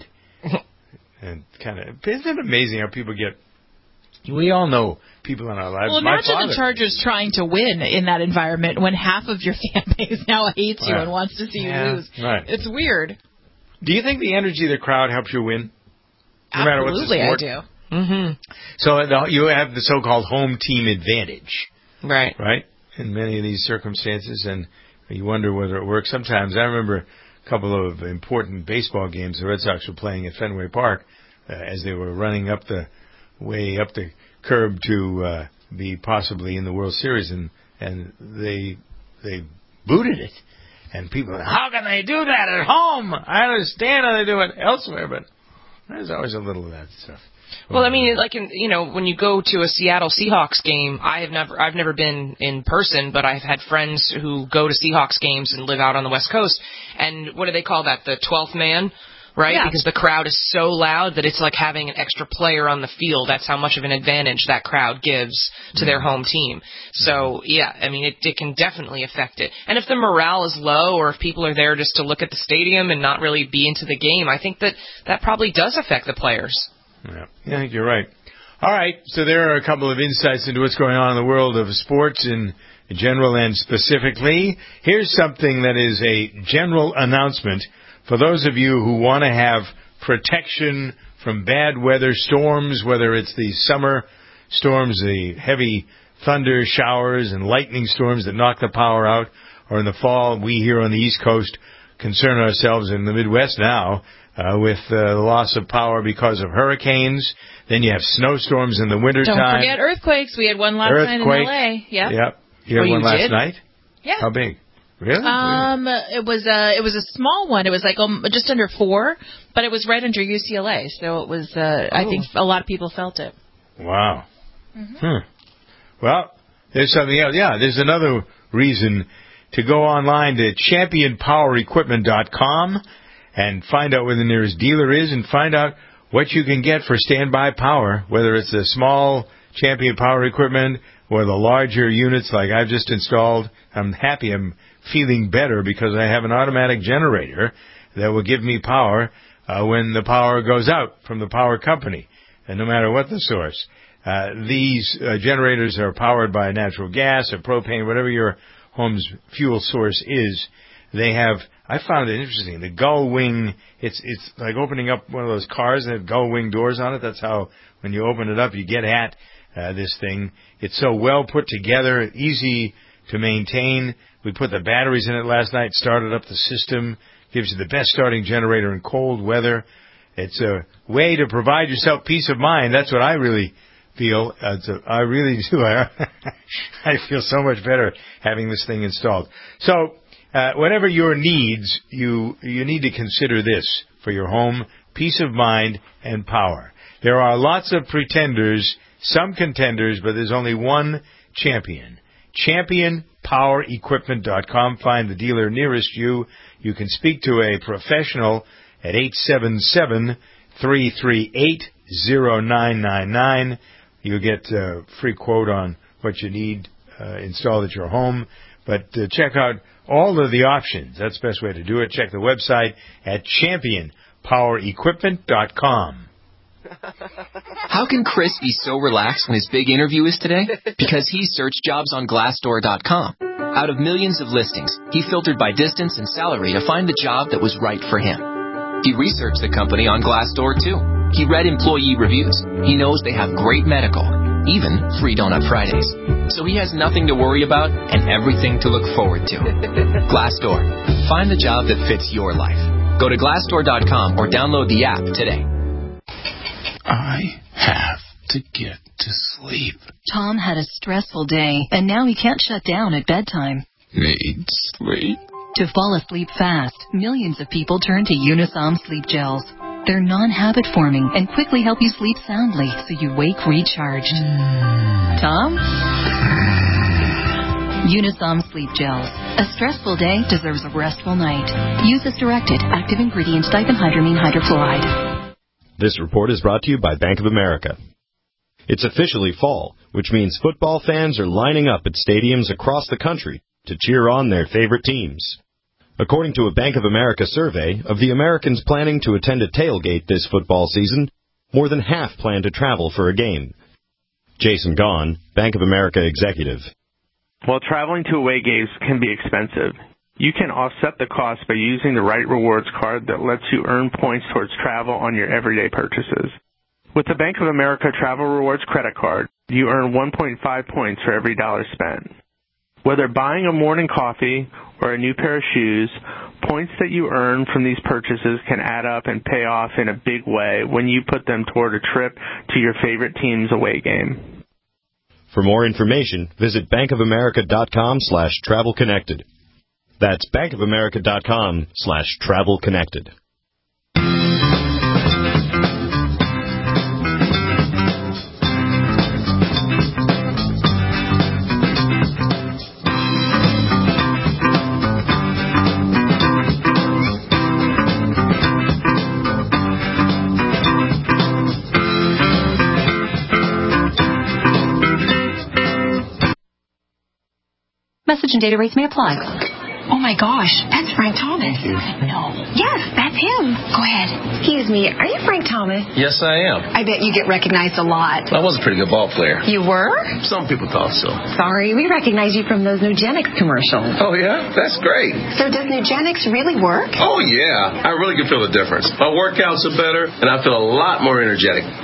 And kind of, isn't it amazing how people get, we all know people in our lives. Well, My imagine father, the Chargers trying to win in that environment when half of your fan base now hates you Right. and wants to see Yeah, you lose. right. It's weird. Do you think the energy of the crowd helps you win? No matter what's the Absolutely, I sport? do. Mm-hmm. So the, you have the so-called home team advantage, Right. right, in many of these circumstances, and you wonder whether it works. Sometimes I remember a couple of important baseball games the Red Sox were playing at Fenway Park uh, as they were running up the way up the curb to uh, be possibly in the World Series, and and they they booted it, and people, how can they do that at home? I understand how they do it elsewhere, but there's always a little of that stuff. Well, I mean, like in, you know, when you go to a Seattle Seahawks game, I have never, I've never been in person, but I've had friends who go to Seahawks games and live out on the West Coast. And what do they call that? The twelfth man, right? Yeah. Because the crowd is so loud that it's like having an extra player on the field. That's how much of an advantage that crowd gives to their home team. So yeah, I mean, it, it can definitely affect it. And if the morale is low, or if people are there just to look at the stadium and not really be into the game, I think that that probably does affect the players. Yeah, I think you're right. All right, so there are a couple of insights into what's going on in the world of sports in general and specifically. Here's something that is a general announcement for those of you who want to have protection from bad weather storms, whether it's the summer storms, the heavy thunder showers and lightning storms that knock the power out, or in the fall, we here on the East Coast concern ourselves in the Midwest now uh, with uh, the loss of power because of hurricanes. Then you have snowstorms in the wintertime. Don't forget earthquakes. We had one last Earthquake. night in L A. Yep. Yep. You had oh, one you last did? night? Yeah. How big? Really? Um, it was a it was a small one. It was like um, just under four, but it was right under U C L A. So it was. Uh, oh. I think a lot of people felt it. Wow. Mm-hmm. Hmm. Well, there's something else. Yeah, there's another reason to go online to champion power equipment dot com and find out where the nearest dealer is and find out what you can get for standby power, whether it's a small Champion Power Equipment or the larger units like I've just installed. I'm happy. I'm feeling better because I have an automatic generator that will give me power uh, when the power goes out from the power company, and no matter what the source. Uh, these uh, generators are powered by natural gas or propane, whatever your home's fuel source is. They have, I found it interesting, the gull wing, it's it's like opening up one of those cars that have gull wing doors on it. That's how, when you open it up, you get at uh, this thing. It's so well put together, easy to maintain. We put the batteries in it last night, started up the system, gives you the best starting generator in cold weather. It's a way to provide yourself peace of mind. That's what I really feel. Uh, it's a, I really do. I, I feel so much better having this thing installed. So, uh, whatever your needs, you you need to consider this for your home: peace of mind and power. There are lots of pretenders, some contenders, but there's only one champion. champion power equipment dot com. Find the dealer nearest you. You can speak to a professional at eight seven seven, three three eight, zero nine nine nine. You'll get a free quote on what you need uh, installed at your home. But uh, check out all of the options. That's the best way to do it. Check the website at champion power equipment dot com. How can Chris be so relaxed when his big interview is today? Because he searched jobs on glassdoor dot com. Out of millions of listings, he filtered by distance and salary to find the job that was right for him. He researched the company on Glassdoor, too. He read employee reviews. He knows they have great medical, even free Donut Fridays. So he has nothing to worry about and everything to look forward to. Glassdoor. Find the job that fits your life. Go to glassdoor dot com or download the app today. I have to get to sleep. Tom had a stressful day, and now he can't shut down at bedtime. Need sleep? To fall asleep fast, millions of people turn to Unisom Sleep Gels. They're non-habit forming and quickly help you sleep soundly so you wake recharged. Mm. Tom? Unisom Sleep Gels. A stressful day deserves a restful night. Use as directed. Active ingredient diphenhydramine hydrochloride. This report is brought to you by Bank of America. It's officially fall, which means football fans are lining up at stadiums across the country to cheer on their favorite teams. According to a Bank of America survey of the Americans planning to attend a tailgate this football season, more than half plan to travel for a game. Jason Gaughan, Bank of America executive. While traveling to away games can be expensive, you can offset the cost by using the right rewards card that lets you earn points towards travel on your everyday purchases. With the Bank of America Travel Rewards credit card, you earn one point five points for every dollar spent. Whether buying a morning coffee or a new pair of shoes, points that you earn from these purchases can add up and pay off in a big way when you put them toward a trip to your favorite team's away game. For more information, visit bankofamerica.com slash travel connected. That's bankofamerica.com slash travel connected. Message and data rates may apply. Oh my gosh, that's Frank Thomas. No. Yes, that's him. Go ahead. Excuse me, are you Frank Thomas? Yes, I am. I bet you get recognized a lot. I was a pretty good ball player. You were? Some people thought so. Sorry, we recognize you from those Nugenics commercials. Oh, yeah? That's great. So does Nugenics really work? Oh, yeah. I really can feel the difference. My workouts are better, and I feel a lot more energetic.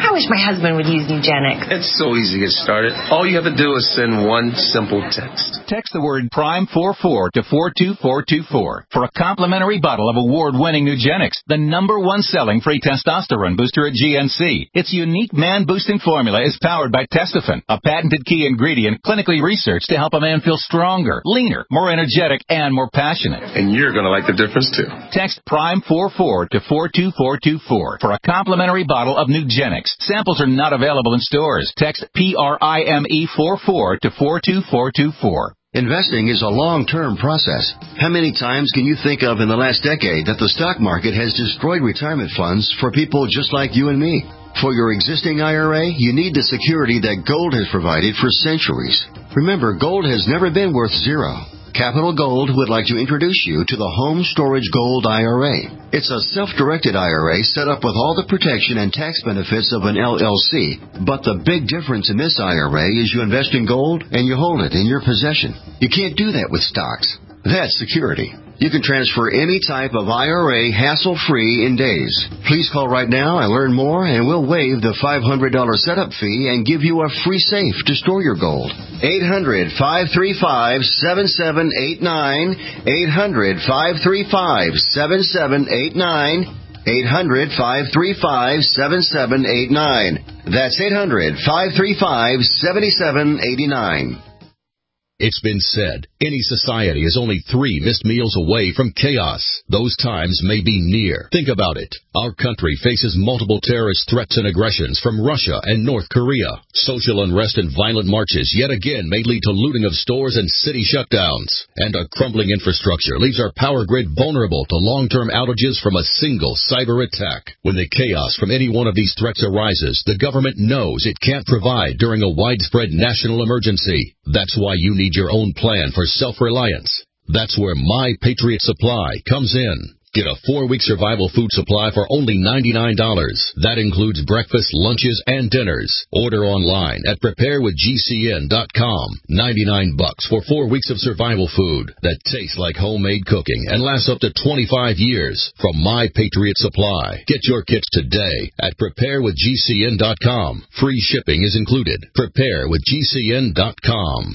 I wish my husband would use Nugenics. It's so easy to get started. All you have to do is send one simple text. Text the word Prime forty-four to four two four two four for a complimentary bottle of award-winning Nugenics, the number one selling free testosterone booster at G N C. Its unique man-boosting formula is powered by Testofen, a patented key ingredient clinically researched to help a man feel stronger, leaner, more energetic, and more passionate. And you're going to like the difference, too. Text Prime forty-four to four two four two four for a complimentary bottle of Nugenics. Samples are not available in stores. Text P R I M E forty-four to four two four two four. Investing is a long-term process. How many times can you think of in the last decade that the stock market has destroyed retirement funds for people just like you and me? For your existing I R A, you need the security that gold has provided for centuries. Remember, gold has never been worth zero. Capital Gold would like to introduce you to the Home Storage Gold I R A. It's a self-directed I R A set up with all the protection and tax benefits of an L L C. But the big difference in this I R A is you invest in gold and you hold it in your possession. You can't do that with stocks. That's security. You can transfer any type of I R A hassle-free in days. Please call right now and learn more, and we'll waive the five hundred dollars setup fee and give you a free safe to store your gold. eight hundred, five three five, seven seven eight nine. eight hundred, five three five, seven seven eight nine. eight hundred, five three five, seven seven eight nine. That's eight hundred, five three five, seven seven eight nine. It's been said, any society is only three missed meals away from chaos. Those times may be near. Think about it. Our country faces multiple terrorist threats and aggressions from Russia and North Korea. Social unrest and violent marches yet again may lead to looting of stores and city shutdowns. And a crumbling infrastructure leaves our power grid vulnerable to long-term outages from a single cyber attack. When the chaos from any one of these threats arises, the government knows it can't provide during a widespread national emergency. That's why you need your own plan for self-reliance. That's where My Patriot Supply comes in. Get a four-week survival food supply for only ninety-nine dollars. That includes breakfast, lunches, and dinners. Order online at prepare with G C N dot com. ninety-nine bucks for four weeks of survival food that tastes like homemade cooking and lasts up to twenty-five years from My Patriot Supply. Get your kits today at prepare with G C N dot com. Free shipping is included. prepare with G C N dot com.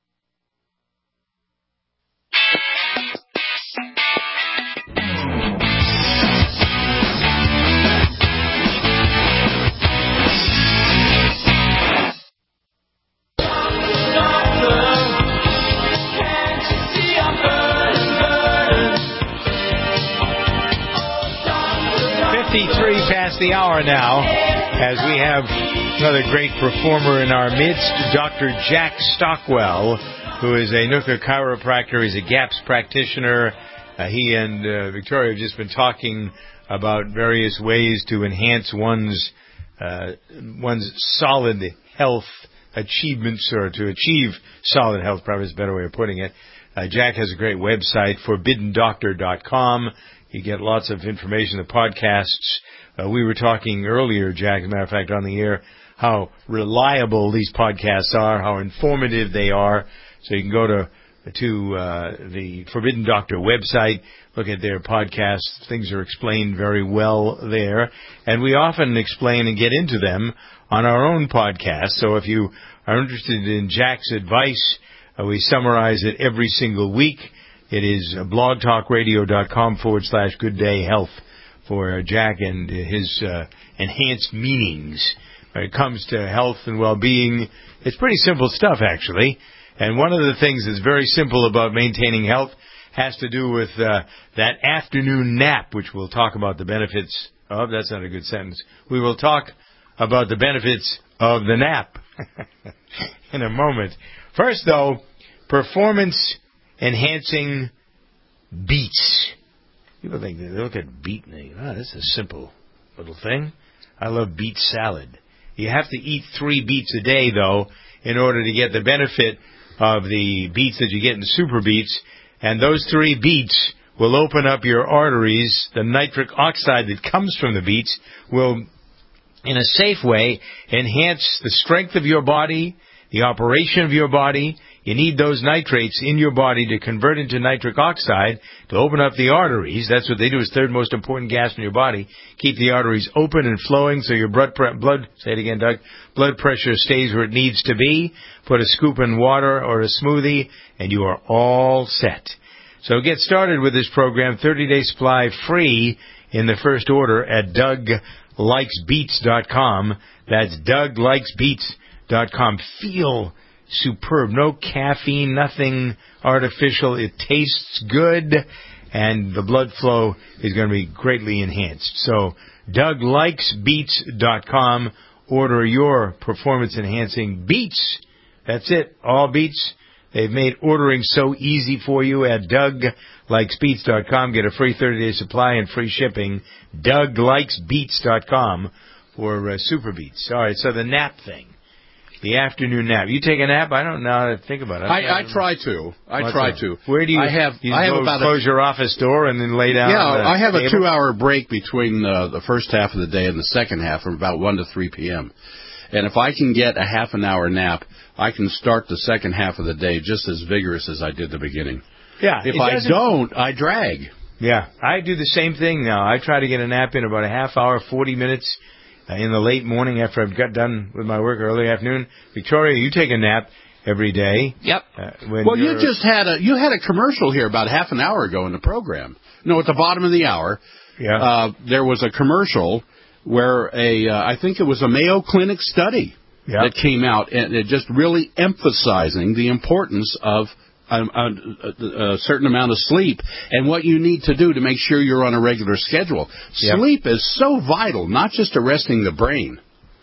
fifty-three past the hour now, as we have another great performer in our midst, Doctor Jack Stockwell, who is a nuclear chiropractor. He's a GAPS practitioner. Uh, he and uh, Victoria have just been talking about various ways to enhance one's uh, one's solid health achievements, or to achieve solid health, probably is a better way of putting it. Uh, Jack has a great website, forbidden doctor dot com. You get lots of information, the podcasts. Uh, we were talking earlier, Jack, as a matter of fact, on the air, how reliable these podcasts are, how informative they are. So you can go to to uh, the Forbidden Doctor website, look at their podcasts. Things are explained very well there. And we often explain and get into them on our own podcast. So if you are interested in Jack's advice, uh, we summarize it every single week. It is blogtalkradio.com forward slash good day health for Jack and his uh, enhanced meanings when it comes to health and well-being. It's pretty simple stuff, actually. And one of the things that's very simple about maintaining health has to do with uh, that afternoon nap, which we'll talk about the benefits of. That's not a good sentence. We will talk about the benefits of the nap in a moment. First, though, performance enhancing beets. People think, they look at beet and they think, oh, this is a simple little thing. I love beet salad. You have to eat three beets a day, though, in order to get the benefit of the beets that you get in super beets. And those three beets will open up your arteries. The nitric oxide that comes from the beets will, in a safe way, enhance the strength of your body, the operation of your body, You need those nitrates in your body to convert into nitric oxide to open up the arteries. That's what they do. Is third most important gas in your body. Keep the arteries open and flowing so your blood, pre- blood, say it again, Doug, blood pressure stays where it needs to be. Put a scoop in water or a smoothie, and you are all set. So get started with this program, thirty-day supply free in the first order at Doug Likes Beats dot com. That's Doug Likes Beats dot com. Feel superb. No caffeine, nothing artificial. It tastes good, and the blood flow is going to be greatly enhanced. So Doug Likes Beats dot com. Order your performance-enhancing beats. That's it. All beats. They've made ordering so easy for you at Doug Likes Beats dot com. Get a free thirty-day supply and free shipping. Doug Likes Beats dot com for uh, Super Beats. All right, so the nap thing. The afternoon nap. You take a nap? I don't know how to think about it. I, I, I try to. I What's try that? to. Where do you, I have, you I have go about close a, your office door and then lay down? Yeah, on the I have table? a two-hour break between uh, the first half of the day and the second half from about one to three p.m. And if I can get a half an hour nap, I can start the second half of the day just as vigorous as I did the beginning. Yeah. If I don't, I drag. Yeah, I do the same thing now. I try to get a nap in about a half hour, forty minutes uh, in the late morning after I've got done with my work early afternoon. Victoria, you take a nap every day. Yep. Uh, when well, you're... you just had a you had a commercial here about half an hour ago in the program. No, at the bottom of the hour, yeah. uh, there was a commercial where a uh, I think it was a Mayo Clinic study yep. that came out, and it just really emphasizing the importance of a, a, a certain amount of sleep and what you need to do to make sure you're on a regular schedule. Yep. Sleep is so vital, not just to resting the brain.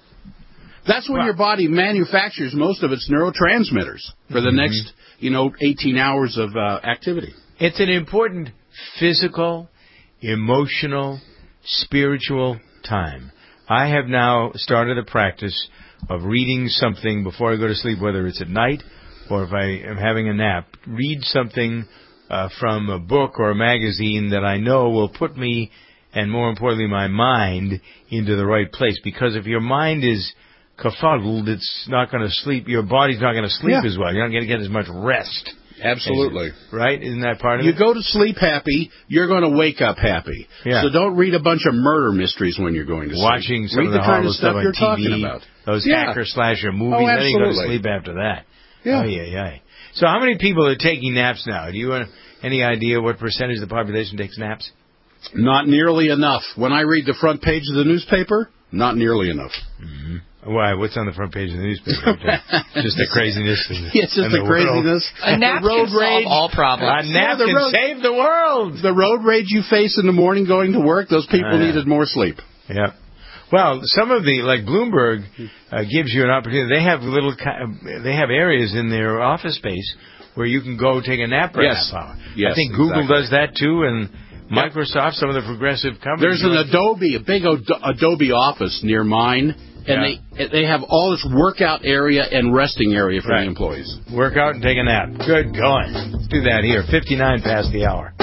That's when well, your body manufactures most of its neurotransmitters for the mm-hmm. next, you know, eighteen hours of uh, activity. It's an important physical, emotional, spiritual time. I have now started a practice of reading something before I go to sleep, whether it's at night or if I am having a nap. Read something uh, from a book or a magazine that I know will put me, and more importantly, my mind, into the right place. Because if your mind is befuddled, it's not going to sleep. Your body's not going to sleep Yeah. as well. You're not going to get as much rest. Absolutely. Right? Isn't that part of you it? You go to sleep happy, you're going to wake up happy. Yeah. So don't read a bunch of murder mysteries when you're going to sleep. Watching some read of the, the kind of stuff stuff on you're T V, talking about. Those Yeah. hacker slasher movies. Oh, Then you go to absolutely. sleep after that. Yeah. Oh, yeah, yeah. So how many people are taking naps now? Do you have any idea what percentage of the population takes naps? Not nearly enough. When I read the front page of the newspaper, not nearly enough. Mm-hmm. Why? What's on the front page of the newspaper? Just the craziness. And, yeah, it's just the, the craziness. A nap road can rage. solve all problems. A nap yeah, can road, save the world. The road rage you face in the morning going to work, those people uh, needed more sleep. Yeah. Well, some of the, like Bloomberg, uh, gives you an opportunity. They have little, they have areas in their office space where you can go take a nap for yes. a half hour. Yes, I think Google exactly. does that too, and Microsoft, some of the progressive companies. There's an Adobe, a big Adobe office near mine, and yeah. they they have all this workout area and resting area for right. the employees. Work out and take a nap. Good going. Let's do that here. fifty-nine past the hour.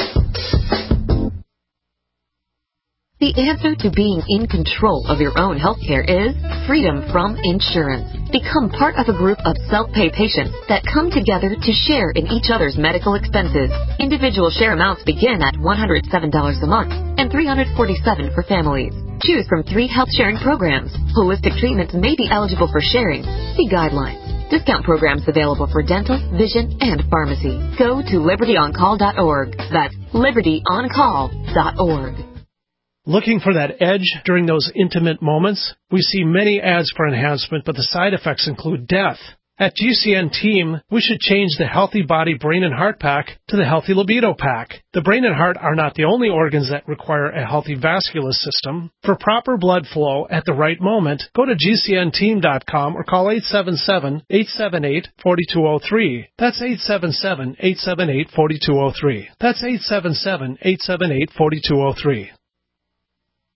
The answer to being in control of your own healthcare is freedom from insurance. Become part of a group of self-pay patients that come together to share in each other's medical expenses. Individual share amounts begin at one hundred seven dollars a month and three hundred forty-seven dollars for families. Choose from three health sharing programs. Holistic treatments may be eligible for sharing. See guidelines. Discount programs available for dental, vision, and pharmacy. Go to liberty on call dot org. That's liberty on call dot org. Looking for that edge during those intimate moments? We see many ads for enhancement, but the side effects include death. At G C N Team, we should change the Healthy Body Brain and Heart Pack to the Healthy Libido Pack. The brain and heart are not the only organs that require a healthy vascular system. For proper blood flow at the right moment, go to G C N team dot com or call eight seven seven, eight seven eight, four two zero three. That's eight seven seven, eight seven eight, four two zero three. That's eight seven seven, eight seven eight, four two zero three.